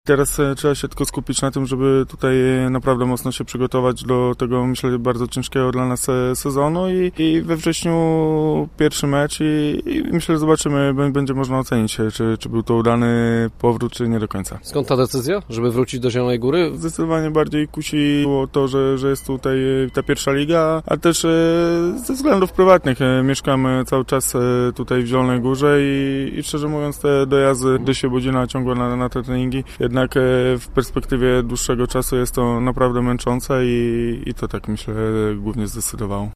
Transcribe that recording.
Teraz trzeba się tylko skupić na tym, żeby tutaj naprawdę mocno się przygotować do tego, myślę, bardzo ciężkiego dla nas sezonu i we wrześniu pierwszy mecz i myślę, że zobaczymy, będzie można ocenić, czy był to udany powrót, czy nie do końca. Skąd ta decyzja, żeby wrócić do Zielonej Góry? Zdecydowanie bardziej kusiło to, że jest tutaj ta pierwsza liga, a też ze względów prywatnych. Mieszkam cały czas tutaj w Zielonej Górze i szczerze mówiąc te dojazdy do Świebodzina ciągłe na te treningi, jednak w perspektywie dłuższego czasu jest to naprawdę męczące i to tak myślę głównie zdecydowało.